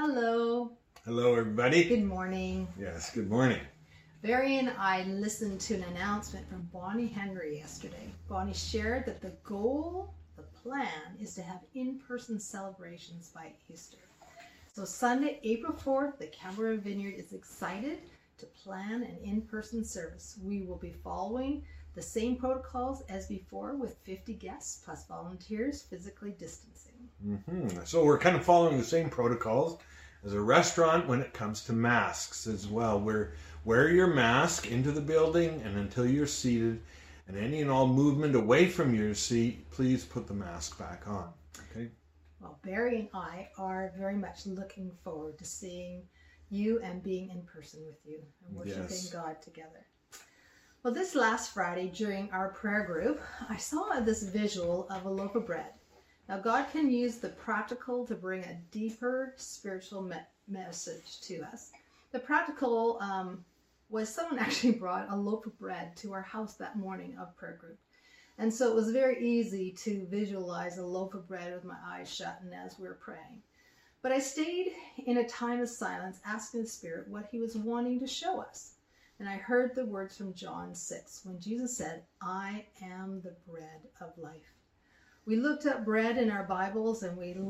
Hello. Hello, everybody. Good morning. Yes, good morning. Barry and I listened to an announcement from Bonnie Henry yesterday. Bonnie shared that the goal, the plan, is to have in-person celebrations by Easter. So Sunday, April 4th, the Cabaret Vineyard is excited to plan an in-person service. We will be following the same protocols as before with 50 guests plus volunteers physically distancing. So we're kind of following the same protocols as a restaurant when it comes to masks as well. Wear your mask into the building and until you're seated, and any and all movement away from your seat, please put the mask back on. Okay? Well, Barry and I are very much looking forward to seeing you and being in person with you and worshiping God together. Well, this last Friday during our prayer group, I saw this visual of a loaf of bread. Now, God can use the practical to bring a deeper spiritual message to us. The practical was someone actually brought a loaf of bread to our house that morning of prayer group. And so it was very easy to visualize a loaf of bread with my eyes shut and as we were praying. But I stayed in a time of silence, asking the Spirit what he was wanting to show us. And I heard the words from John 6 when Jesus said, "I am the bread of life." We looked up bread in our Bibles and we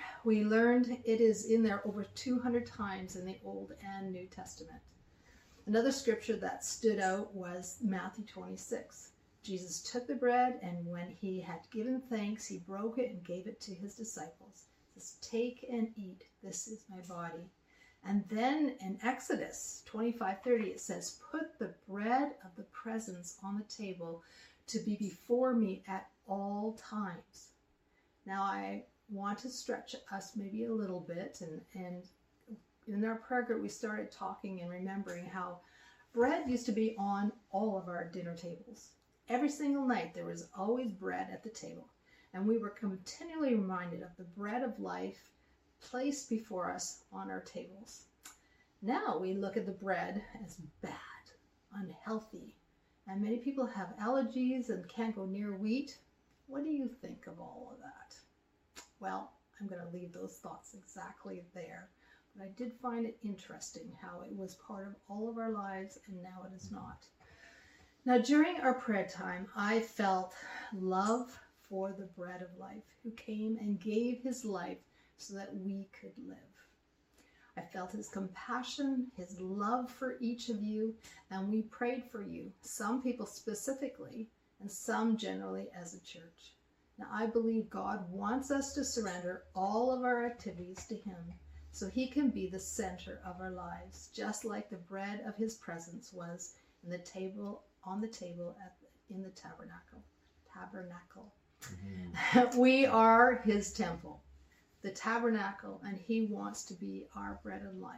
learned it is in there over 200 times in the Old and New Testament. Another scripture that stood out was Matthew 26. Jesus took the bread and when he had given thanks, he broke it and gave it to his disciples. He says, "Take and eat, this is my body." And then in Exodus 25:30 it says, "Put the bread of the presence on the table to be before me at all times." Now I want to stretch us maybe a little bit, and in our prayer group we started talking and remembering how bread used to be on all of our dinner tables. Every single night there was always bread at the table, and we were continually reminded of the bread of life placed before us on our tables. Now we look at the bread as bad, unhealthy, and many people have allergies and can't go near wheat. What do you think of all of that? Well, I'm going to leave those thoughts exactly there. But I did find it interesting how it was part of all of our lives and now it is not. Now, during our prayer time, I felt love for the bread of life who came and gave his life so that we could live. I felt his compassion, his love for each of you, and we prayed for you, some people specifically, and some generally as a church. Now, I believe God wants us to surrender all of our activities to him so he can be the center of our lives, just like the bread of his presence was on the table in the tabernacle. We are his temple, the tabernacle, and he wants to be our bread of life.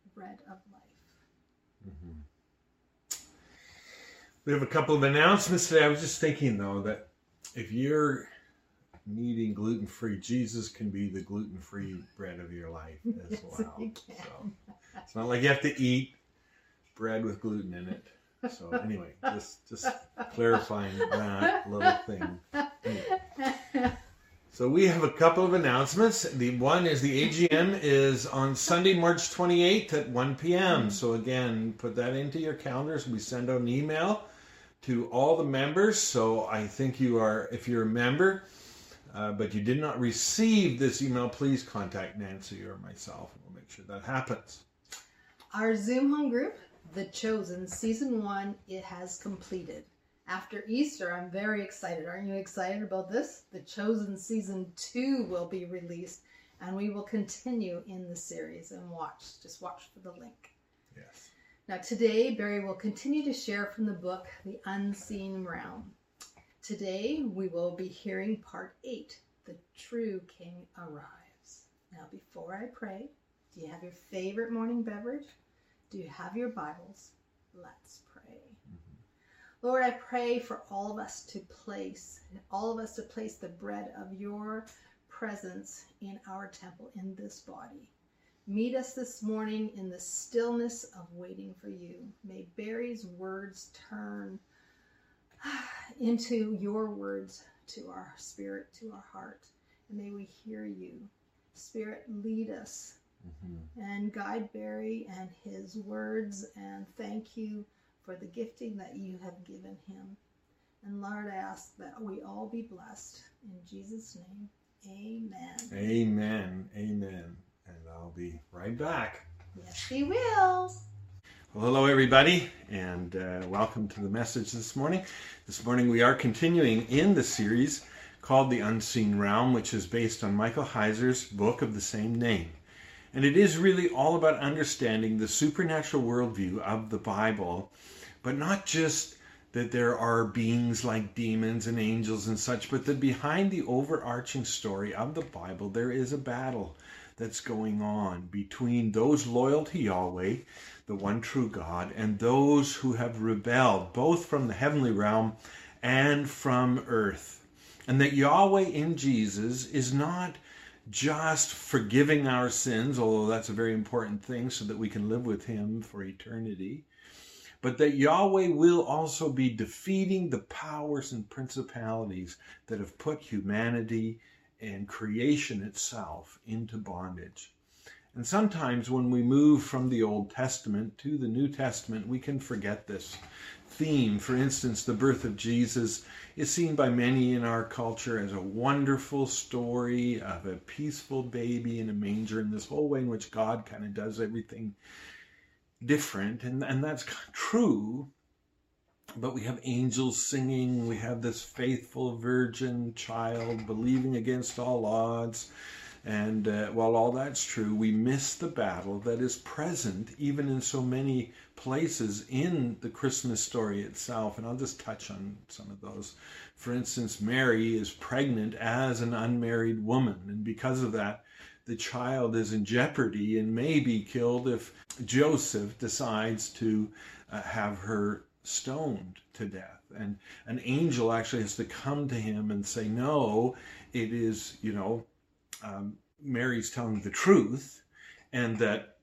We have a couple of announcements today. I was just thinking, though, that if you're needing gluten-free, Jesus can be the gluten-free bread of your life as well. He can. So it's not like you have to eat bread with gluten in it. So anyway, just clarifying that little thing. Anyway. So we have a couple of announcements. The one is the AGM is on Sunday, March 28th at 1 p.m. So again, put that into your calendars. We send out an email to all the members. So I think if you're a member, but you did not receive this email, please contact Nancy or myself. We'll make sure that happens. Our Zoom home group, The Chosen, Season 1, it has completed. After Easter, I'm very excited. Aren't you excited about this? The Chosen Season 2 will be released, and we will continue in the series and just watch for the link. Yes. Now today, Barry will continue to share from the book, The Unseen Realm. Today, we will be hearing part 8, The True King Arrives. Now, before I pray, do you have your favorite morning beverage? Do you have your Bibles? Let's pray. Lord, I pray for all of us to place the bread of your presence in our temple, in this body. Meet us this morning in the stillness of waiting for you. May Barry's words turn into your words to our spirit, to our heart. And may we hear you. Spirit, lead us and guide Barry and his words, and thank you for the gifting that you have given him. And Lord, I ask that we all be blessed. In Jesus' name, amen. Amen. Amen. And I'll be right back. Yes, we will. Well, hello, everybody, and welcome to the message this morning. This morning we are continuing in the series called The Unseen Realm, which is based on Michael Heiser's book of the same name. And it is really all about understanding the supernatural worldview of the Bible, but not just that there are beings like demons and angels and such, but that behind the overarching story of the Bible, there is a battle that's going on between those loyal to Yahweh, the one true God, and those who have rebelled, both from the heavenly realm and from earth. And that Yahweh in Jesus is not just forgiving our sins, although that's a very important thing so that we can live with him for eternity, but that Yahweh will also be defeating the powers and principalities that have put humanity and creation itself into bondage. And sometimes when we move from the Old Testament to the New Testament, we can forget this theme. For instance, the birth of Jesus is seen by many in our culture as a wonderful story of a peaceful baby in a manger, and this whole way in which God kind of does everything different, and that's true, but we have angels singing, we have this faithful virgin child believing against all odds, and while all that's true, we miss the battle that is present even in so many places in the Christmas story itself, and I'll just touch on some of those. For instance, Mary is pregnant as an unmarried woman, and because of that, the child is in jeopardy and may be killed if Joseph decides to have her stoned to death. And an angel actually has to come to him and say, no, it is, Mary's telling the truth, and that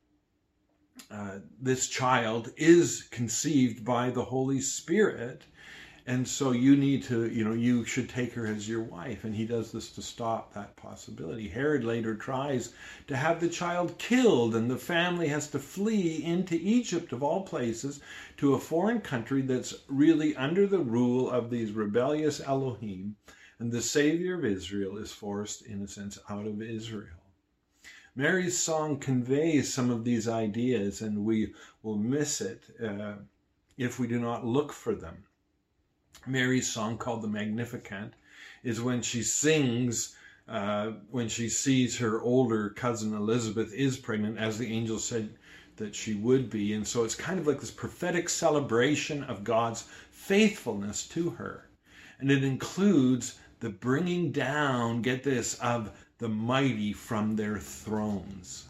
this child is conceived by the Holy Spirit. And so you need to, you should take her as your wife. And he does this to stop that possibility. Herod later tries to have the child killed, and the family has to flee into Egypt, of all places, to a foreign country that's really under the rule of these rebellious Elohim. And the Savior of Israel is forced, in a sense, out of Israel. Mary's song conveys some of these ideas, and we will miss it if we do not look for them. Mary's song, called the Magnificat, is when she sings when she sees her older cousin Elizabeth is pregnant, as the angel said that she would be. And so it's kind of like this prophetic celebration of God's faithfulness to her. And it includes the bringing down, get this, of the mighty from their thrones.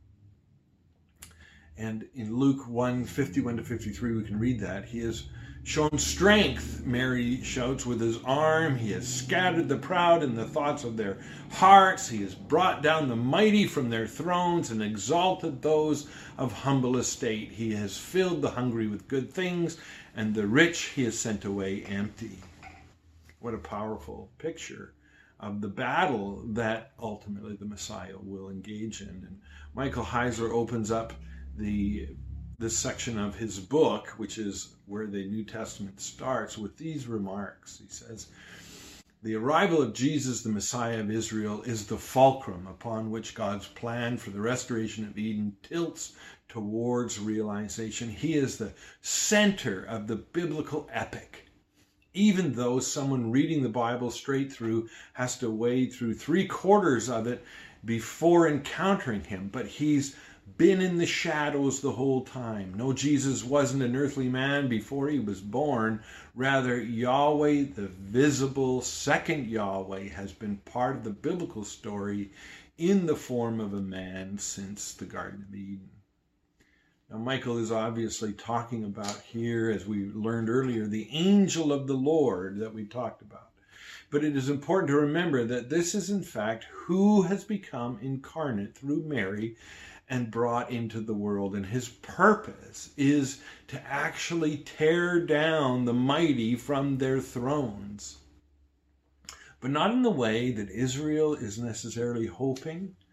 And in Luke 1:51-53, we can read that. He has shown strength, Mary shouts, with his arm. He has scattered the proud in the thoughts of their hearts. He has brought down the mighty from their thrones and exalted those of humble estate. He has filled the hungry with good things, and the rich he has sent away empty. What a powerful picture of the battle that ultimately the Messiah will engage in. And Michael Heiser opens up this section of his book, which is where the New Testament starts, with these remarks. He says, the arrival of Jesus, the Messiah of Israel, is the fulcrum upon which God's plan for the restoration of Eden tilts towards realization. He is the center of the biblical epic. Even though someone reading the Bible straight through has to wade through 3/4 of it before encountering him, but he's been in the shadows the whole time. No, Jesus wasn't an earthly man before he was born. Rather, Yahweh, the visible second Yahweh, has been part of the biblical story in the form of a man since the Garden of Eden. Now, Michael is obviously talking about here, as we learned earlier, the angel of the Lord that we talked about. But it is important to remember that this is, in fact, who has become incarnate through Mary and brought into the world. And his purpose is to actually tear down the mighty from their thrones. But not in the way that Israel is necessarily hoping,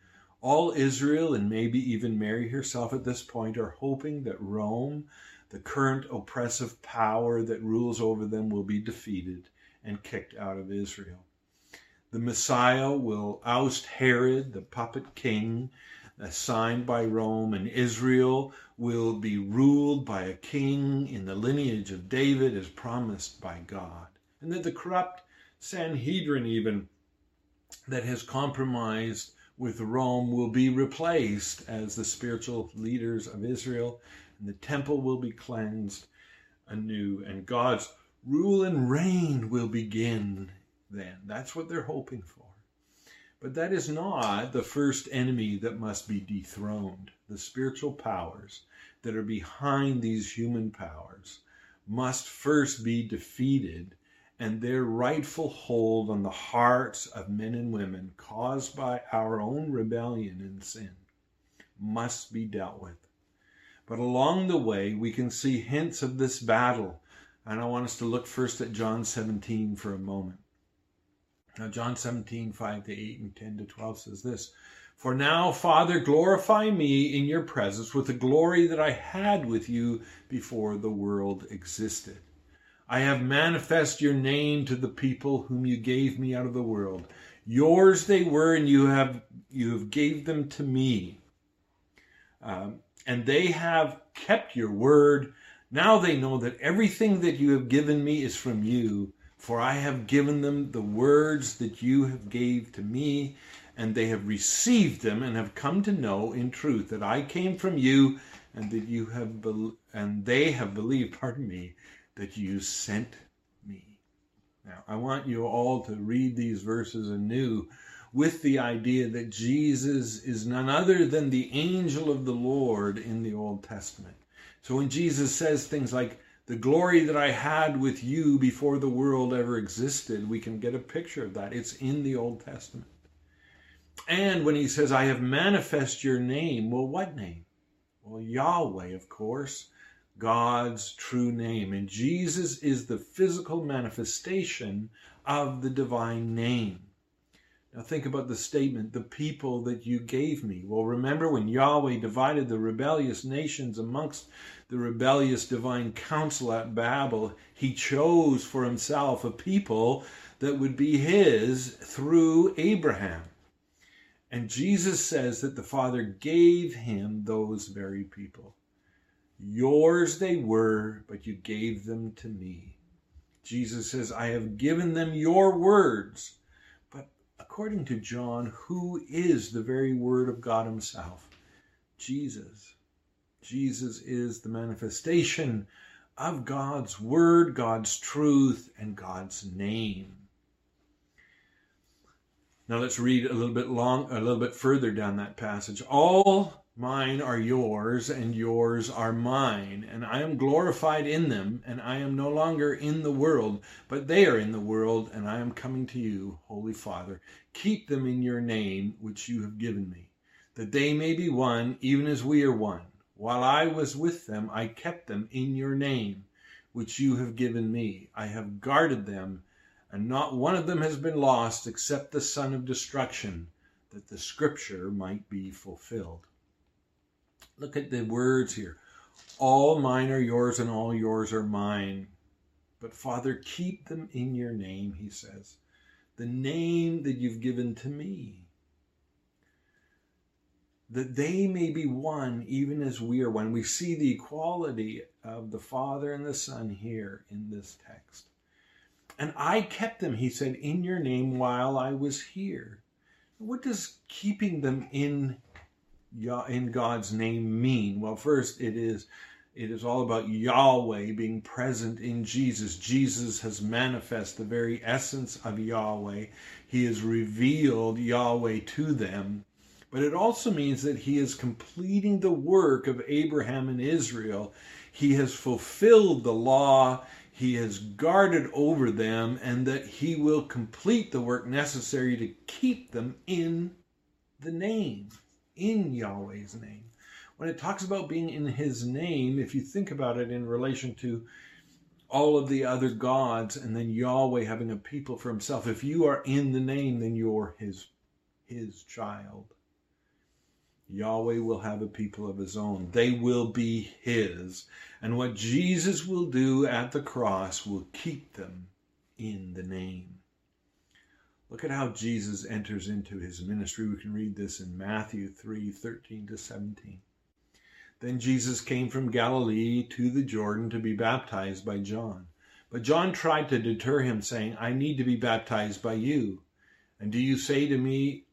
All Israel, and maybe even Mary herself at this point, are hoping that Rome, the current oppressive power that rules over them, will be defeated and kicked out of Israel. The Messiah will oust Herod, the puppet king, assigned by Rome, and Israel will be ruled by a king in the lineage of David as promised by God. And that the corrupt Sanhedrin even that has compromised with Rome will be replaced as the spiritual leaders of Israel, and the temple will be cleansed anew, and God's rule and reign will begin then. That's what they're hoping for. But that is not the first enemy that must be dethroned. The spiritual powers that are behind these human powers must first be defeated, and their rightful hold on the hearts of men and women caused by our own rebellion and sin must be dealt with. But along the way, we can see hints of this battle. And I want us to look first at John 17 for a moment. Now, John 17, 5-8 and 10-12 says this, "For now, Father, glorify me in your presence with the glory that I had with you before the world existed. I have manifested your name to the people whom you gave me out of the world. Yours they were, and you have gave them to me. And they have kept your word. Now they know that everything that you have given me is from you, for I have given them the words that you have gave to me, and they have received them and have come to know in truth that I came from you, and that you have they have believed, that you sent me." Now, I want you all to read these verses anew with the idea that Jesus is none other than the angel of the Lord in the Old Testament. So when Jesus says things like, "The glory that I had with you before the world ever existed," we can get a picture of that. It's in the Old Testament. And when he says, "I have manifested your name," well, what name? Well, Yahweh, of course, God's true name. And Jesus is the physical manifestation of the divine name. Now think about the statement, "the people that you gave me." Well, remember when Yahweh divided the rebellious nations amongst the rebellious divine council at Babel, he chose for himself a people that would be his through Abraham. And Jesus says that the Father gave him those very people. Yours they were, but you gave them to me. Jesus says, "I have given them your words." But according to John, who is the very word of God himself? Jesus. Jesus is the manifestation of God's word, God's truth, and God's name. Now let's read a little bit further down that passage. "All mine are yours, and yours are mine, and I am glorified in them, and I am no longer in the world, but they are in the world, and I am coming to you, Holy Father. Keep them in your name, which you have given me, that they may be one, even as we are one. While I was with them, I kept them in your name, which you have given me. I have guarded them, and not one of them has been lost except the son of destruction, that the scripture might be fulfilled." Look at the words here. All mine are yours, and all yours are mine. But Father, keep them in your name, he says, the name that you've given to me, that they may be one, even as we are one. We see the equality of the Father and the Son here in this text. "And I kept them," he said, "in your name while I was here." What does keeping them in God's name mean? Well, first, it is all about Yahweh being present in Jesus. Jesus has manifested the very essence of Yahweh. He has revealed Yahweh to them. But it also means that he is completing the work of Abraham and Israel. He has fulfilled the law. He has guarded over them, and that he will complete the work necessary to keep them in the name, in Yahweh's name. When it talks about being in his name, if you think about it in relation to all of the other gods, and then Yahweh having a people for himself, if you are in the name, then you're his child. Yahweh will have a people of his own. They will be his. And what Jesus will do at the cross will keep them in the name. Look at how Jesus enters into his ministry. We can read this in Matthew 3:13-17. Then Jesus came from Galilee to the Jordan to be baptized by John. But John tried to deter him, saying, I need to be baptized by you. And do you say to me,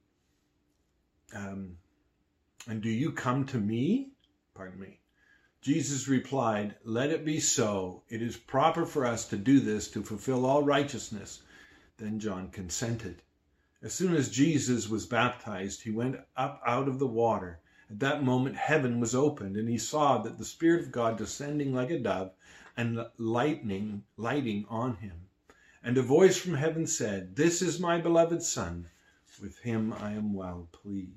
and do you come to me? Pardon me. Jesus replied, let it be so. It is proper for us to do this to fulfill all righteousness. Then John consented. As soon as Jesus was baptized, he went up out of the water. At that moment, heaven was opened, and he saw that the Spirit of God descending like a dove and lighting on him. And a voice from heaven said, this is my beloved Son. With him I am well pleased.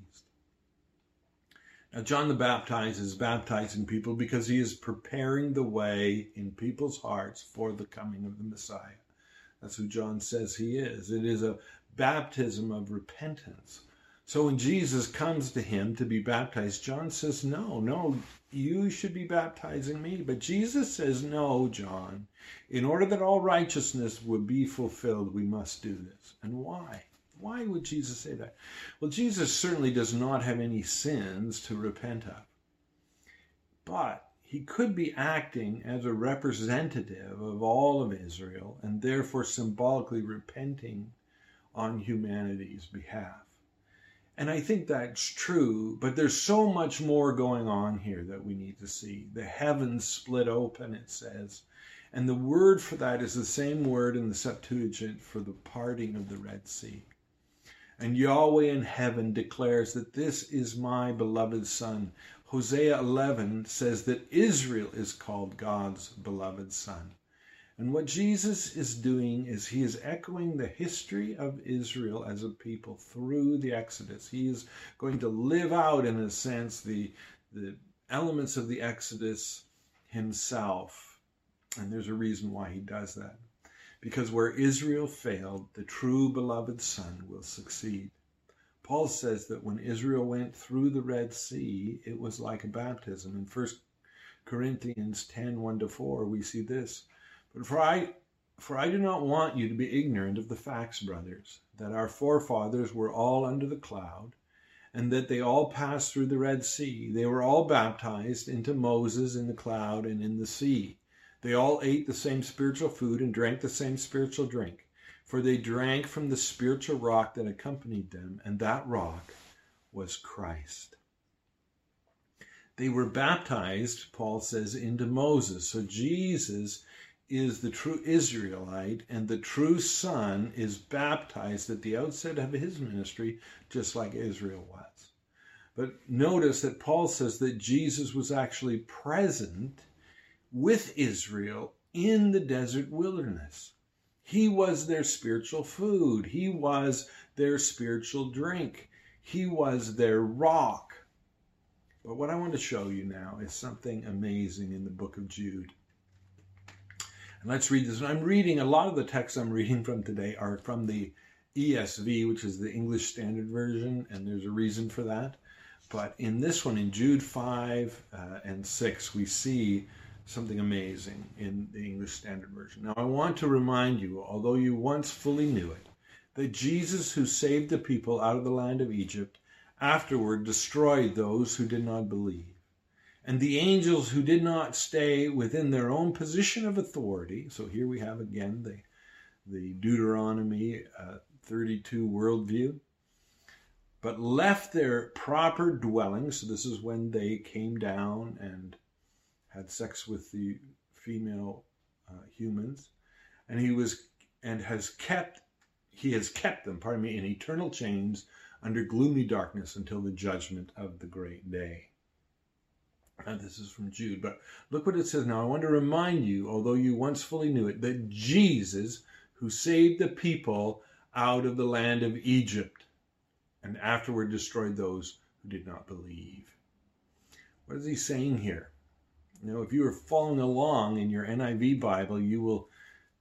Now, John the Baptizer is baptizing people because he is preparing the way in people's hearts for the coming of the Messiah. That's who John says he is. It is a baptism of repentance. So when Jesus comes to him to be baptized, John says, no, you should be baptizing me. But Jesus says, no, John, in order that all righteousness would be fulfilled, we must do this. And why? Why would Jesus say that? Well, Jesus certainly does not have any sins to repent of. But he could be acting as a representative of all of Israel and therefore symbolically repenting on humanity's behalf. And I think that's true, but there's so much more going on here that we need to see. The heavens split open, it says. And the word for that is the same word in the Septuagint for the parting of the Red Sea. And Yahweh in heaven declares that this is my beloved Son. Hosea 11 says that Israel is called God's beloved Son. And what Jesus is doing is he is echoing the history of Israel as a people through the Exodus. He is going to live out, in a sense, the elements of the Exodus himself. And there's a reason why he does that. Because where Israel failed, the true beloved Son will succeed. Paul says that when Israel went through the Red Sea, it was like a baptism. In 1 Corinthians 10:1-4, we see this. But for I do not want you to be ignorant of the facts, brothers, that our forefathers were all under the cloud, and that they all passed through the Red Sea. They were all baptized into Moses in the cloud and in the sea. They all ate the same spiritual food and drank the same spiritual drink, for they drank from the spiritual rock that accompanied them, and that rock was Christ. They were baptized, Paul says, into Moses. So Jesus is the true Israelite, and the true Son is baptized at the outset of his ministry, just like Israel was. But notice that Paul says that Jesus was actually present with Israel in the desert wilderness. He was their spiritual food. He was their spiritual drink. He was their rock. But what I want to show you now is something amazing in the book of Jude. And let's read this. I'm reading, a lot of the texts I'm reading from today are from the ESV, which is the English Standard Version, and there's a reason for that. But in this one, in Jude 5 and 6, we see something amazing in the English Standard Version. Now, I want to remind you, although you once fully knew it, that Jesus, who saved the people out of the land of Egypt, afterward destroyed those who did not believe. And the angels who did not stay within their own position of authority, so here we have again the Deuteronomy 32 worldview, but left their proper dwellings. So this is when they came down and had sex with the female humans, and he has kept them, in eternal chains under gloomy darkness until the judgment of the great day. And this is from Jude, but look what it says. Now I want to remind you, although you once fully knew it, that Jesus, who saved the people out of the land of Egypt, and afterward destroyed those who did not believe. What is he saying here? Now, if you are following along in your NIV Bible, you will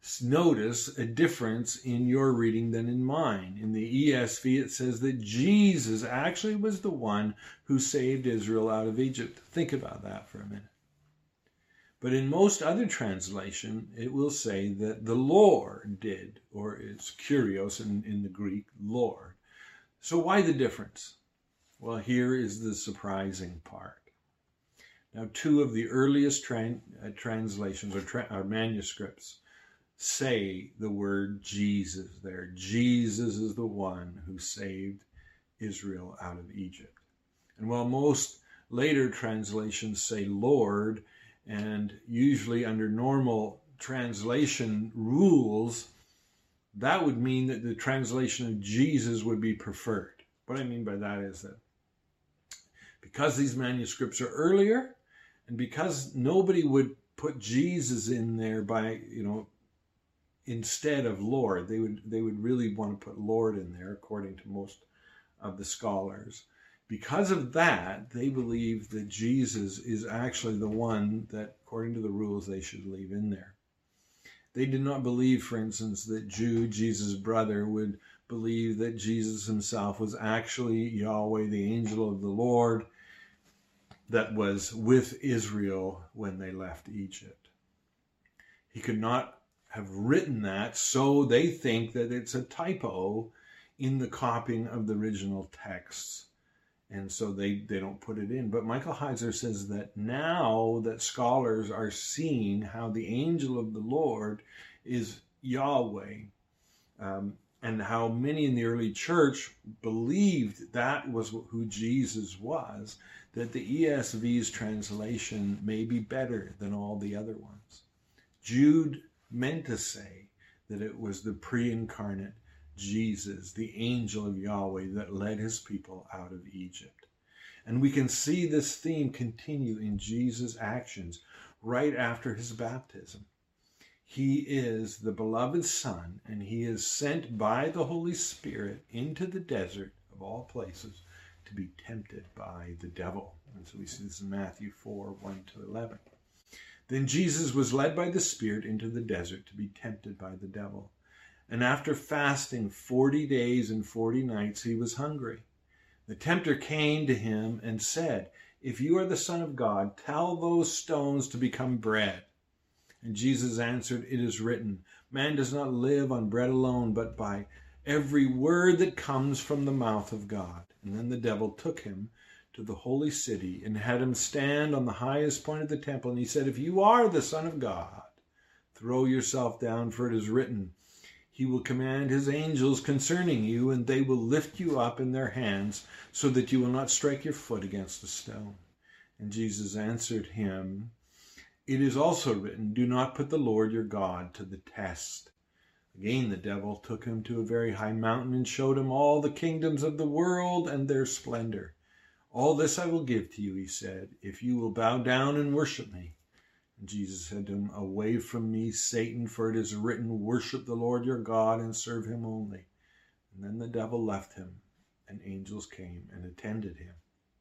notice a difference in your reading than in mine. In the ESV, it says that Jesus actually was the one who saved Israel out of Egypt. Think about that for a minute. But in most other translation, it will say that the Lord did, or it's kurios in the Greek, Lord. So why the difference? Well, here is the surprising part. Now, two of the earliest translations or manuscripts say the word Jesus there. Jesus is the one who saved Israel out of Egypt. And while most later translations say Lord, and usually under normal translation rules, that would mean that the translation of Jesus would be preferred. What I mean by that is that because these manuscripts are earlier, and because nobody would put Jesus in there by, instead of Lord, they would really want to put Lord in there, according to most of the scholars. Because of that, they believe that Jesus is actually the one that, according to the rules, they should leave in there. They did not believe, for instance, that Jude, Jesus' brother, would believe that Jesus himself was actually Yahweh, the angel of the Lord, that was with Israel when they left Egypt. He could not have written that, so they think that it's a typo in the copying of the original texts. And so they don't put it in. But Michael Heiser says that now that scholars are seeing how the angel of the Lord is Yahweh, and how many in the early church believed that was who Jesus was, that the ESV's translation may be better than all the other ones. Jude meant to say that it was the pre-incarnate Jesus, the angel of Yahweh, that led his people out of Egypt. And we can see this theme continue in Jesus' actions right after his baptism. He is the beloved Son, and he is sent by the Holy Spirit into the desert of all places to be tempted by the devil. And so we see this in Matthew 4, 1-11. Then Jesus was led by the Spirit into the desert to be tempted by the devil. And after fasting 40 days and 40 nights, he was hungry. The tempter came to him and said, "If you are the Son of God, tell those stones to become bread." And Jesus answered, "It is written, man does not live on bread alone, but by every word that comes from the mouth of God." And then the devil took him to the holy city and had him stand on the highest point of the temple. And he said, "If you are the Son of God, throw yourself down, for it is written, he will command his angels concerning you, and they will lift you up in their hands, so that you will not strike your foot against a stone." And Jesus answered him, "It is also written, do not put the Lord your God to the test." Again the devil took him to a very high mountain and showed him all the kingdoms of the world and their splendor. "All this I will give to you," he said, "if you will bow down and worship me." And Jesus said to him, "Away from me, Satan, for it is written, worship the Lord your God and serve him only." And then the devil left him, and angels came and attended him.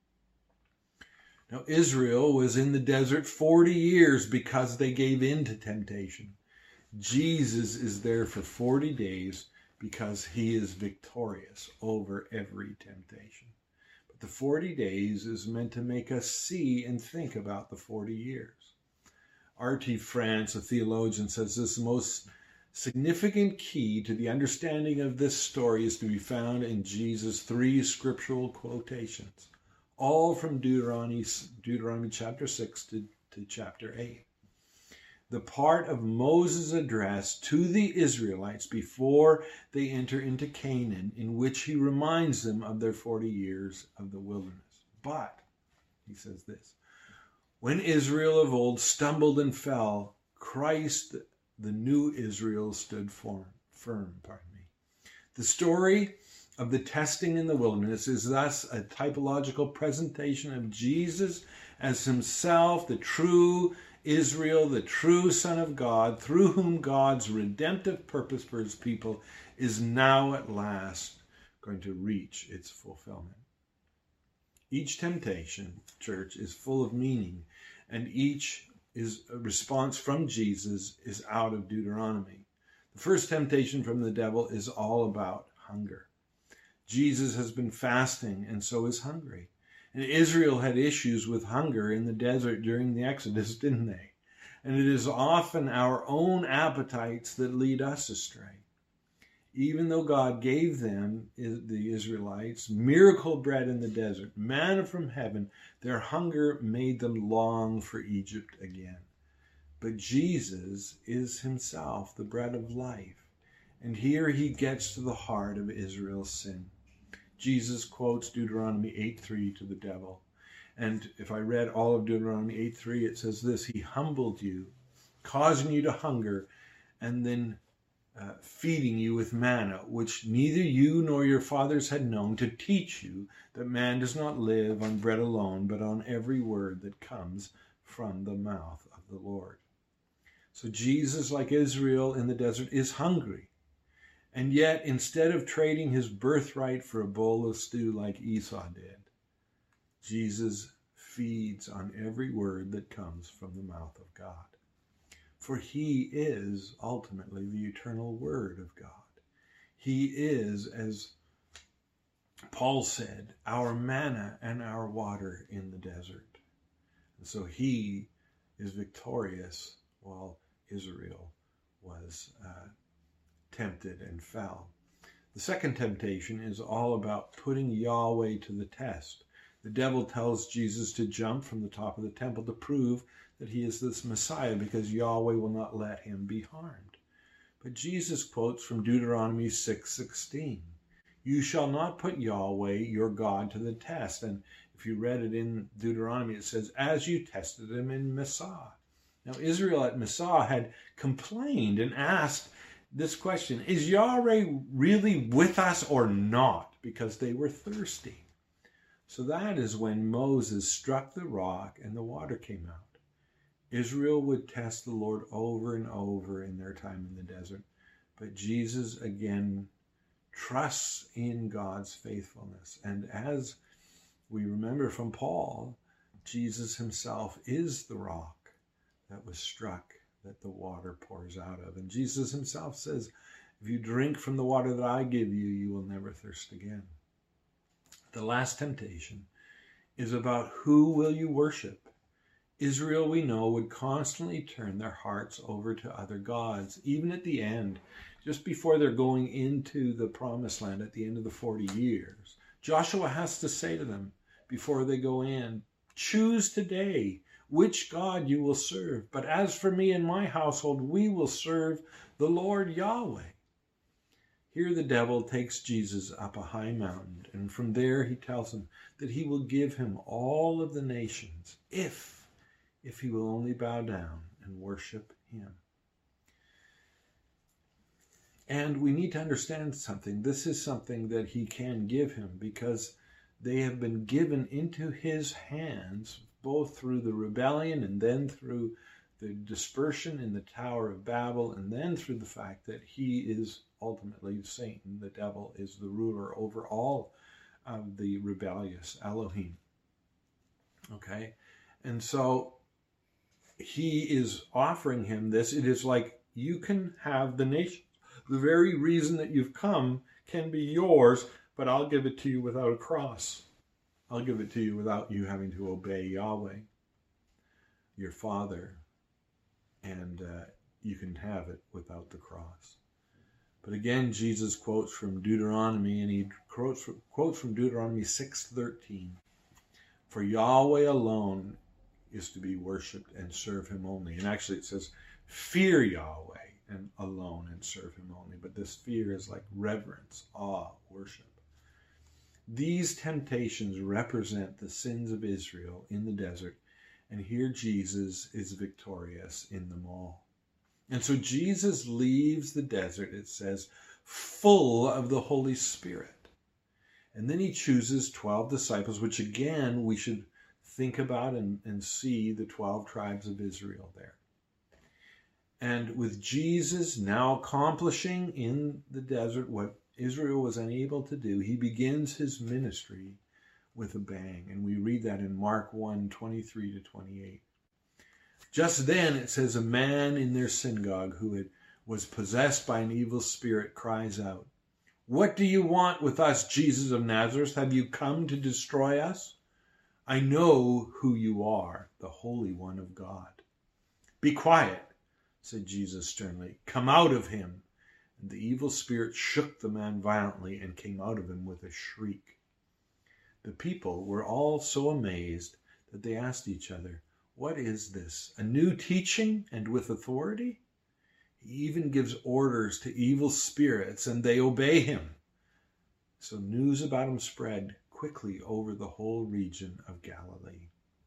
Now Israel was in the desert 40 years because they gave in to temptation. Jesus is there for 40 days because he is victorious over every temptation. But the 40 days is meant to make us see and think about the 40 years. R.T. France, a theologian, says this most significant key to the understanding of this story is to be found in Jesus' 3 scriptural quotations, all from Deuteronomy chapter 6 to chapter 8. The part of Moses' address to the Israelites before they enter into Canaan, in which he reminds them of their 40 years of the wilderness. But, he says this, when Israel of old stumbled and fell, Christ, the new Israel, stood firm. The story of the testing in the wilderness is thus a typological presentation of Jesus as himself, the true Israel, the true Son of God, through whom God's redemptive purpose for his people is now at last going to reach its fulfillment. Each temptation, church, is full of meaning, and each is a response from Jesus is out of Deuteronomy. The first temptation from the devil is all about hunger. Jesus has been fasting and so is hungry. And Israel had issues with hunger in the desert during the Exodus, didn't they? And it is often our own appetites that lead us astray. Even though God gave them, the Israelites, miracle bread in the desert, manna from heaven, their hunger made them long for Egypt again. But Jesus is himself the bread of life. And here he gets to the heart of Israel's sin. Jesus quotes Deuteronomy 8:3 to the devil. And if I read all of Deuteronomy 8:3, it says this: he humbled you, causing you to hunger, and then feeding you with manna, which neither you nor your fathers had known, to teach you that man does not live on bread alone, but on every word that comes from the mouth of the Lord. So Jesus, like Israel in the desert, is hungry. And yet, instead of trading his birthright for a bowl of stew like Esau did, Jesus feeds on every word that comes from the mouth of God. For he is ultimately the eternal word of God. He is, as Paul said, our manna and our water in the desert. And so he is victorious while Israel was tempted and fell. The second temptation is all about putting Yahweh to the test. The devil tells Jesus to jump from the top of the temple to prove that he is this Messiah, because Yahweh will not let him be harmed. But Jesus quotes from Deuteronomy 6:16, you shall not put Yahweh your God to the test. And if you read it in Deuteronomy, it says, as you tested him in Massah. Now Israel at Massah had complained and asked this question, is Yahweh really with us or not? Because they were thirsty. So that is when Moses struck the rock and the water came out. Israel would test the Lord over and over in their time in the desert. But Jesus again trusts in God's faithfulness. And as we remember from Paul, Jesus himself is the rock that was struck, that the water pours out of. And Jesus himself says, if you drink from the water that I give you, you will never thirst again. The last temptation is about who will you worship. Israel, we know, would constantly turn their hearts over to other gods, even at the end, just before they're going into the promised land at the end of the 40 years. Joshua has to say to them before they go in, choose today which God you will serve. But as for me and my household, we will serve the Lord Yahweh. Here the devil takes Jesus up a high mountain, and from there he tells him that he will give him all of the nations if he will only bow down and worship him. And we need to understand something. This is something that he can give him because they have been given into his hands, both through the rebellion and then through the dispersion in the Tower of Babel, and then through the fact that he is ultimately Satan, the devil, is the ruler over all of the rebellious Elohim. Okay? And so he is offering him this. It is like, you can have the nation. The very reason that you've come can be yours, but I'll give it to you without a cross. I'll give it to you without you having to obey Yahweh, your Father, and you can have it without the cross. But again, Jesus quotes from Deuteronomy, and he quotes from Deuteronomy 6:13. For Yahweh alone is to be worshipped and serve him only. And actually it says, fear Yahweh and alone and serve him only. But this fear is like reverence, awe, worship. These temptations represent the sins of Israel in the desert, and here Jesus is victorious in them all. And so Jesus leaves the desert, it says, full of the Holy Spirit. And then he chooses 12 disciples, which again we should think about and see the 12 tribes of Israel there. And with Jesus now accomplishing in the desert what Israel was unable to do, he begins his ministry with a bang. And we read that in Mark 1:23-28. Just then, it says, a man in their synagogue who had was possessed by an evil spirit, cries out, "What do you want with us, Jesus of Nazareth? Have you come to destroy us? I know who you are, the Holy One of God." "Be quiet," said Jesus sternly. "Come out of him." And the evil spirit shook the man violently and came out of him with a shriek. The people were all so amazed that they asked each other, "What is this? A new teaching and with authority? He even gives orders to evil spirits and they obey him." So news about him spread quickly over the whole region of Galilee.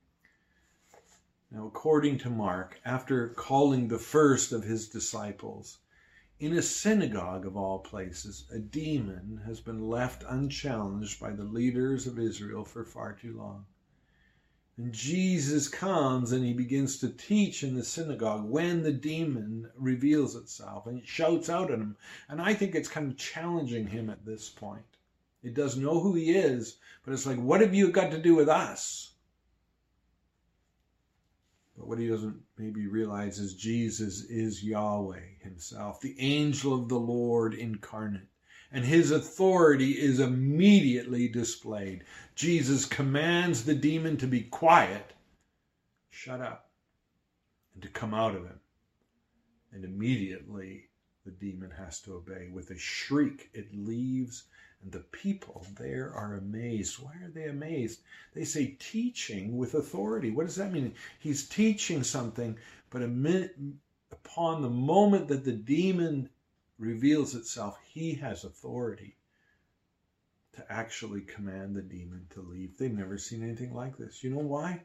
Now, according to Mark, after calling the first of his disciples, in a synagogue of all places, a demon has been left unchallenged by the leaders of Israel for far too long. And Jesus comes and he begins to teach in the synagogue when the demon reveals itself and it shouts out at him. And I think it's kind of challenging him at this point. It doesn't know who he is, but it's like, what have you got to do with us? But what he doesn't maybe realize is Jesus is Yahweh himself, the angel of the Lord incarnate. And his authority is immediately displayed. Jesus commands the demon to be quiet, shut up, and to come out of him. And immediately the demon has to obey. With a shriek, it leaves, and the people there are amazed. Why are they amazed? They say teaching with authority. What does that mean? He's teaching something, but upon the moment that the demon reveals itself, he has authority to actually command the demon to leave. They've never seen anything like this. You know why?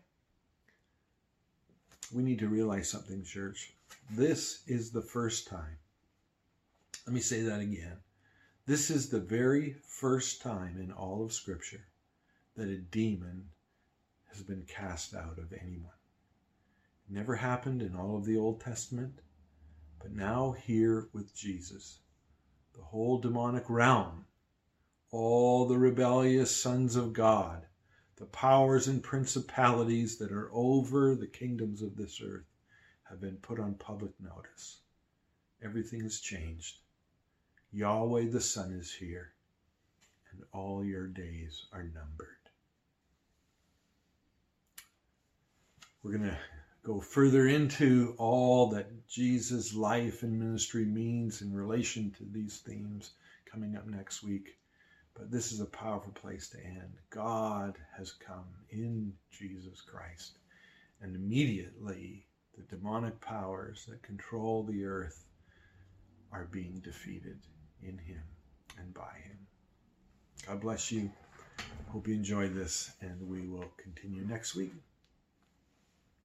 We need to realize something, church. This is the first time. Let me say that again. This is the very first time in all of Scripture that a demon has been cast out of anyone. It never happened in all of the Old Testament. But now here with Jesus, the whole demonic realm, all the rebellious sons of God, the powers and principalities that are over the kingdoms of this earth have been put on public notice. Everything has changed. Yahweh the Son is here, and all your days are numbered. We're going to go further into all that Jesus' life and ministry means in relation to these themes coming up next week. But this is a powerful place to end. God has come in Jesus Christ, and immediately the demonic powers that control the earth are being defeated in him and by him. God bless you. Hope you enjoyed this, and we will continue next week.